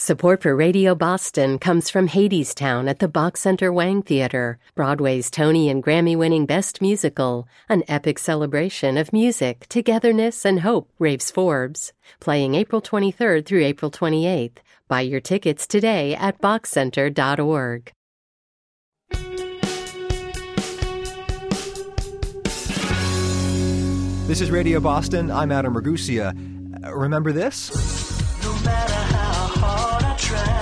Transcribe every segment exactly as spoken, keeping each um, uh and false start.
Support for Radio Boston comes from Hadestown at the Bach Center Wang Theater, Broadway's Tony and Grammy-winning Best Musical, an epic celebration of music, togetherness, and hope, raves Forbes. Playing April twenty-third through April twenty-eighth. Buy your tickets today at bach center dot org. This is Radio Boston. I'm Adam Ragusia. Uh, remember this? No matter how hard I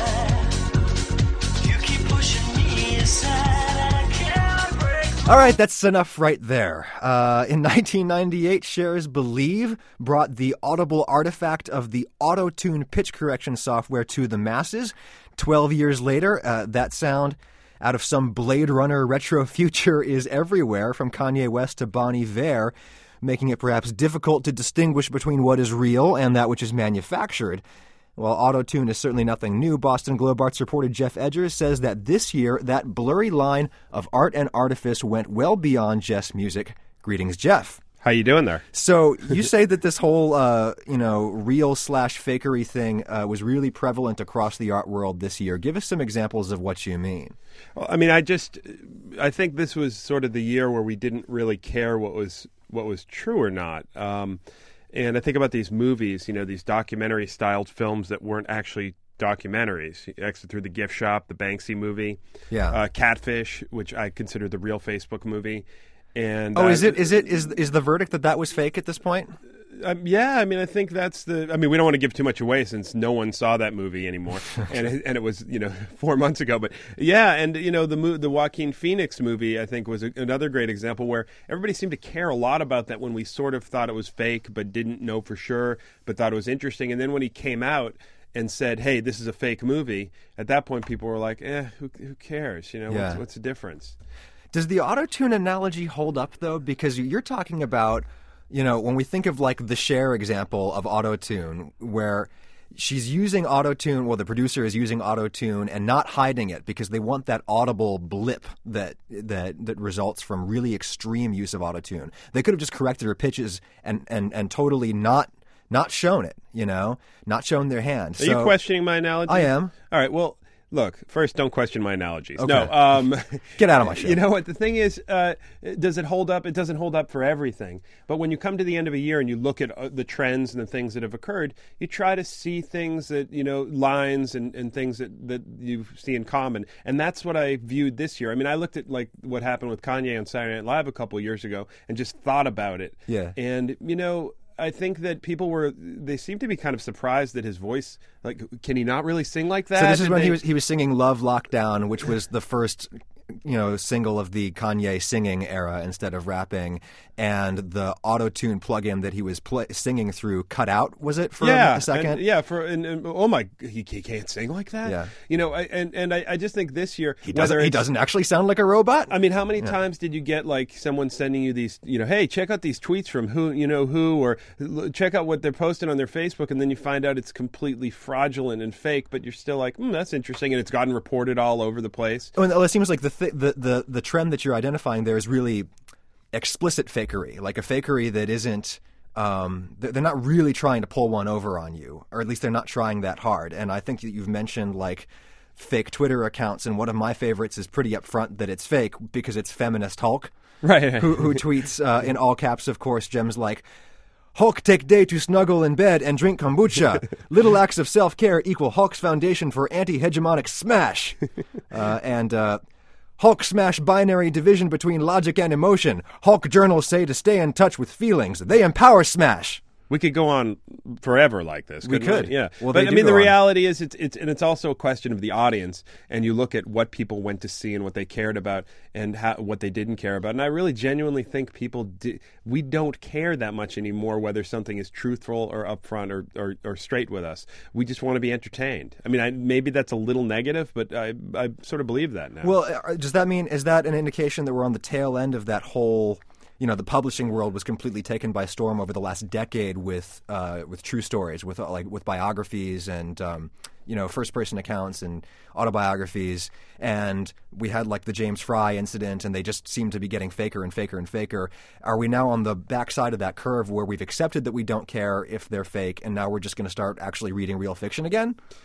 try, you keep pushing me aside and I can't break. All right, that's enough right there. Uh, in nineteen ninety-eight, Cher's Believe brought the audible artifact of the auto-tune pitch correction software to the masses. Twelve years later, uh, that sound out of some Blade Runner retro future is everywhere, from Kanye West to Bon Iver, making it perhaps difficult to distinguish between what is real and that which is manufactured. While auto-tune is certainly nothing new, Boston Globe Arts reporter Jeff Edgers says that this year, that blurry line of art and artifice went well beyond just music. Greetings, Jeff. How you doing there? So you say that this whole, uh, you know, real slash fakery thing uh, was really prevalent across the art world this year. Give us some examples of what you mean. Well, I mean, I just, I think this was sort of the year where we didn't really care what was what was true or not. Um, and I think about these movies, you know, these documentary-styled films that weren't actually documentaries. Exit Through the Gift Shop, the Banksy movie, yeah, uh, Catfish, which I consider the real Facebook movie. And oh, uh, is it is it is is the verdict that that was fake at this point? Um, yeah, I mean, I think that's the. I mean, we don't want to give too much away since no one saw that movie anymore, and it, and it was you know four months ago. But yeah, and you know the mo- the Joaquin Phoenix movie I think was a, another great example where everybody seemed to care a lot about that when we sort of thought it was fake but didn't know for sure, but thought it was interesting. And then when he came out and said, "Hey, this is a fake movie," at that point people were like, "Eh, who who cares? You know, yeah. what's, what's the difference?" Does the auto-tune analogy hold up though? Because you're talking about. You know, when we think of like the Cher example of auto-tune, where she's using auto-tune, well, the producer is using auto-tune and not hiding it because they want that audible blip that that that results from really extreme use of auto-tune. They could have just corrected her pitches and, and, and totally not not shown it, you know, not shown their hand. Are so, you questioning my analogy? I am. All right, well, look, first, don't question my analogies. Okay. No. Um, Get out of my show. You know what? The thing is, uh, does it hold up? It doesn't hold up for everything. But when you come to the end of a year and you look at uh, the trends and the things that have occurred, you try to see things that, you know, lines and, and things that, that you see in common. And that's what I viewed this year. I mean, I looked at, like, what happened with Kanye on Saturday Night Live a couple of years ago and just thought about it. Yeah. And, you know... I think that people were, they seem to be kind of surprised that his voice, like, can he not really sing like that? So this is Did when they... he was he was singing Love Lockdown, which was the first, you know, single of the Kanye singing era instead of rapping, and the auto-tune plugin that he was play, singing through cut out, was it, for yeah, a second? And, yeah, for, and, and, oh my, he, he can't sing like that? Yeah. You know, I, and, and I, I just think this year, He doesn't, he it's- doesn't actually sound like a robot? I mean, how many Yeah. times did you get, like, someone sending you these, you know, hey, check out these tweets from who, you know, who, or l- check out what they're posting on their Facebook, and then you find out it's completely fraudulent and fake, but you're still like, hmm, that's interesting, and it's gotten reported all over the place. Oh, and it seems like the, th- the the the trend that you're identifying there is really explicit fakery, like a fakery that isn't. Um, they're not really trying to pull one over on you, or at least they're not trying that hard. And I think that you've mentioned like fake Twitter accounts, and one of my favorites is pretty upfront that it's fake because it's Feminist Hulk, Right. who, who tweets uh, in all caps, of course, gems like. Hulk take day to snuggle in bed and drink kombucha. Little acts of self-care equal Hulk's foundation for anti-hegemonic smash. Uh, and uh, Hulk smash binary division between logic and emotion. Hulk journals say to stay in touch with feelings. They empower smash. We could go on forever like this. We couldn't could. Yeah. Well, but they I do mean, the go on. reality is, it's it's and it's also a question of the audience. And you look at what people went to see and what they cared about, and how, what they didn't care about. And I really genuinely think people di- we don't care that much anymore whether something is truthful or upfront or or, or straight with us. We just want to be entertained. I mean, I, maybe that's a little negative, but I I sort of believe that now. Well, uh, does that mean, is that an indication that we're on the tail end of that whole... You know, the publishing world was completely taken by storm over the last decade with uh, with true stories, with uh, like with biographies and um, you know first person accounts and autobiographies, and we had like the James Fry incident, and they just seem to be getting faker and faker and faker. Are we now on the backside of that curve where we've accepted that we don't care if they're fake, and now we're just going to start actually reading real fiction again?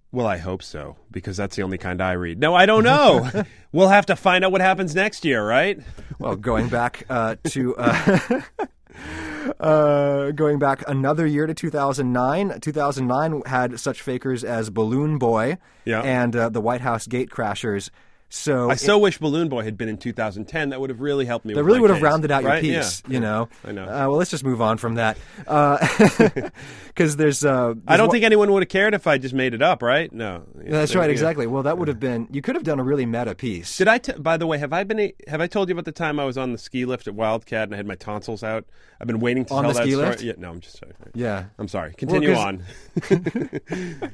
Well, I hope so, because that's the only kind I read. No, I don't know. We'll have to find out what happens next year, right? Well, going back uh, to uh, uh, going back another year to two thousand nine. two thousand nine had such fakers as Balloon Boy Yeah. and uh, the White House Gate Crashers. So I so wish Balloon Boy had been in two thousand ten. That would have really helped me. that with really my would have case, rounded out right? your piece, Yeah. you know. I know. Uh, well, let's just move on from that, because there's. Uh, there's I don't one- think anyone would have cared if I just made it up, right? No. That's Yeah. right, exactly. Well, that would have been. You could have done a really meta piece. Did I? T- by the way, have I been? Have I told you about the time I was on the ski lift at Wildcat and I had my tonsils out? I've been waiting to On tell the that ski story. lift? Yeah, no, I'm just sorry. Yeah. I'm sorry. Continue 'cause- on.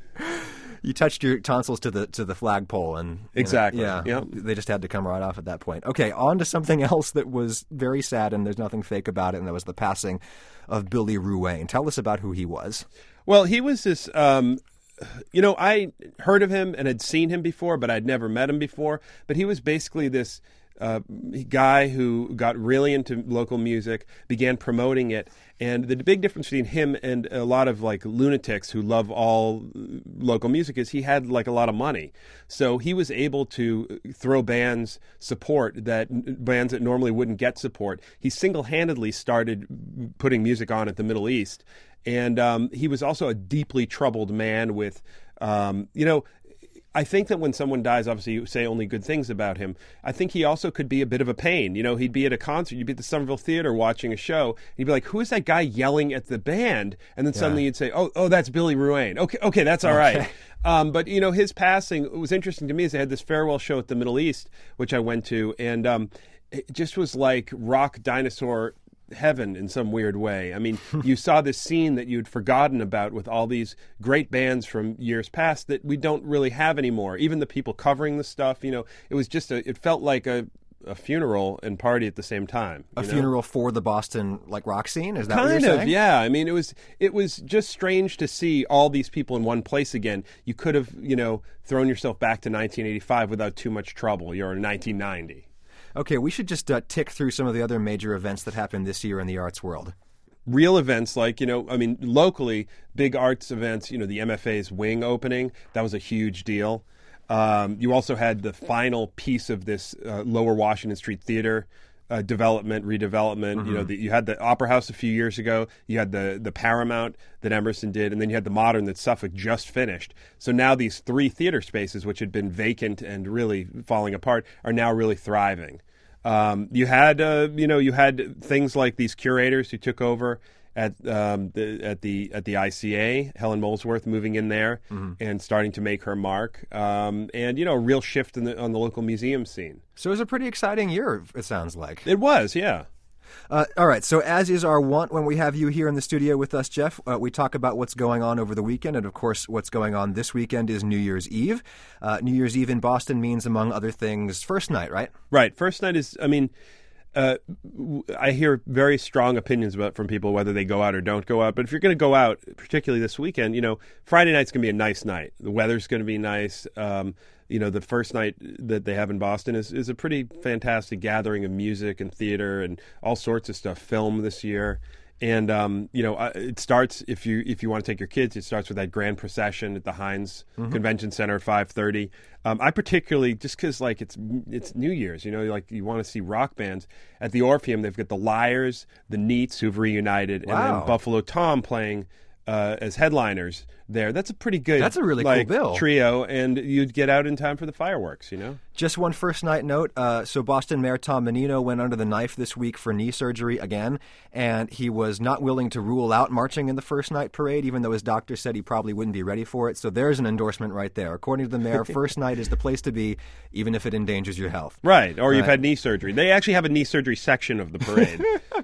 You touched your tonsils to the to the flagpole, and you know, Exactly. yeah, Yep. they just had to come right off at that point. Okay, on to something else that was very sad, and there's nothing fake about it, and that was the passing of Billy Ruane. Tell us about who he was. Well, he was this. Um, you know, I heard of him and had seen him before, but I'd never met him before. But he was basically this uh, guy who got really into local music, began promoting it. And the big difference between him and a lot of like lunatics who love all local music is he had like a lot of money. So he was able to throw bands support that bands that normally wouldn't get support. He single-handedly started putting music on at the Middle East. And um, he was also a deeply troubled man with, um, you know, I think that when someone dies, obviously you say only good things about him. I think he also could be a bit of a pain. You know, he'd be at a concert, you'd be at the Somerville Theater watching a show, and you'd be like, who is that guy yelling at the band? And then suddenly you'd say, oh, oh, that's Billy Ruane. Okay, okay, that's all right. Um, but, you know, his passing was interesting to me is they had this farewell show at the Middle East, which I went to, and um, it just was like rock dinosaur heaven in some weird way. I mean, you saw this scene that you'd forgotten about with all these great bands from years past that we don't really have anymore. Even the people covering the stuff, you know, it was just a, it felt like a, a funeral and party at the same time. A you know? funeral for the Boston like rock scene? Is that what Kind you're of, saying? yeah. I mean, it was it was just strange to see all these people in one place again. You could have, you know, thrown yourself back to nineteen eighty-five without too much trouble. You're in nineteen ninety. Okay, we should just uh, tick through some of the other major events that happened this year in the arts world. Real events like, you know, I mean, locally, big arts events, you know, the M F A's Wing opening, that was a huge deal. Um, you also had the final piece of this uh, Lower Washington Street Theater uh, development, redevelopment. Mm-hmm. You know, the, you had the Opera House a few years ago. You had the the Paramount that Emerson did, and then you had the Modern that Suffolk just finished. So now these three theater spaces, which had been vacant and really falling apart, are now really thriving. Um, you had, uh, you know, you had things like these curators who took over at um, the at the at the I C A, Helen Molesworth moving in there and starting to make her mark, um, and you know, a real shift in the, on the local museum scene. So it was a pretty exciting year, it sounds like. It was, yeah. Uh, all right, so as is our wont when we have you here in the studio with us, Jeff, uh, we talk about what's going on over the weekend, and of course what's going on this weekend is New Year's Eve. Uh, New Year's Eve in Boston means, among other things, first night, right? Right. First night is, I mean, uh, w- I hear very strong opinions about from people whether they go out or don't go out. But if you're going to go out, particularly this weekend, you know, Friday night's going to be a nice night. The weather's going to be nice. Um, you know, the first night that they have in Boston is, is a pretty fantastic gathering of music and theater and all sorts of stuff, film this year. And, um, you know, uh, it starts, if you if you want to take your kids, it starts with that grand procession at the Heinz Convention Center at five thirty. Um, I particularly, just because, like, it's it's New Year's, you know, like, you want to see rock bands. At the Orpheum, they've got the Liars, the Neats, who've reunited, and Wow. then Buffalo Tom playing uh, as headliners there. That's a pretty good That's a really cool like, bill. trio, and you'd get out in time for the fireworks, you know? Just one first night note. Uh, so Boston Mayor Tom Menino went under the knife this week for knee surgery again, and he was not willing to rule out marching in the first night parade, even though his doctor said he probably wouldn't be ready for it. So there's an endorsement right there. According to the mayor, first night is the place to be, even if it endangers your health. Right, or you've Right. had knee surgery. They actually have a knee surgery section of the parade.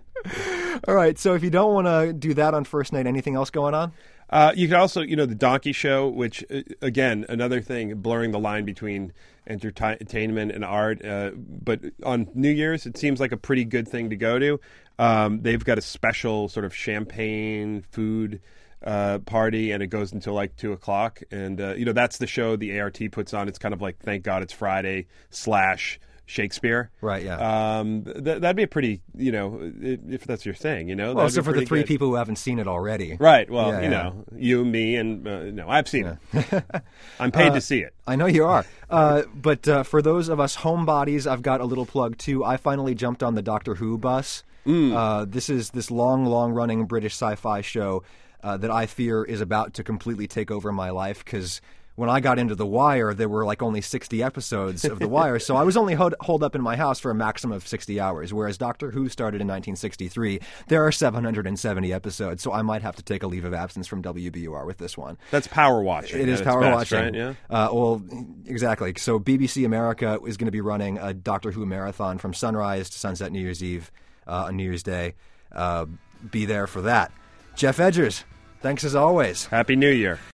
All right, so if you don't want to do that on first night, anything else going on? Uh, you could also, you know, the Donkey Show, which, uh, again, another thing, blurring the line between entertainment and art. Uh, but on New Year's, it seems like a pretty good thing to go to. Um, they've got a special sort of champagne food uh, party, and it goes until like two o'clock. And, uh, you know, that's the show the A R T puts on. It's kind of like, thank God it's Friday slash Shakespeare. Right, yeah. Um, th- that'd be a pretty, you know, i- if that's your thing, you know. Well, that'd so be for the pretty three good. people who haven't seen it already. Right. Well, Yeah, you yeah. know, you, me, and uh, no, I've seen it. I'm paid to see it. I know you are. Uh, but uh, for those of us homebodies, I've got a little plug too. I finally jumped on the Doctor Who bus. Mm. Uh, this is this long, long-running British sci-fi show uh, that I fear is about to completely take over my life because when I got into The Wire, there were like only sixty episodes of The Wire, so I was only hold, holed up in my house for a maximum of sixty hours, whereas Doctor Who started in nineteen sixty-three. There are seven hundred seventy episodes, so I might have to take a leave of absence from W B U R with this one. That's power watching. It is at its power best, watching. right? Yeah. Uh, well, exactly. So B B C America is going to be running a Doctor Who marathon from sunrise to sunset New Year's Eve uh, on New Year's Day. Uh, be there for that. Jeff Edgers, thanks as always. Happy New Year.